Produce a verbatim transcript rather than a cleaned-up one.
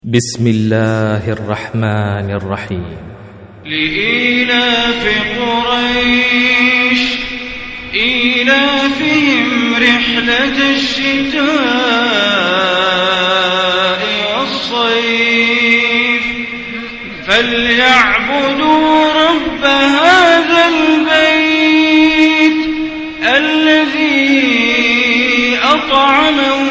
بسم الله الرحمن الرحيم. لإيلاف قريش إيلافهم رحلة الشتاء والصيف فليعبدوا رب هذا البيت الذي أطعمهم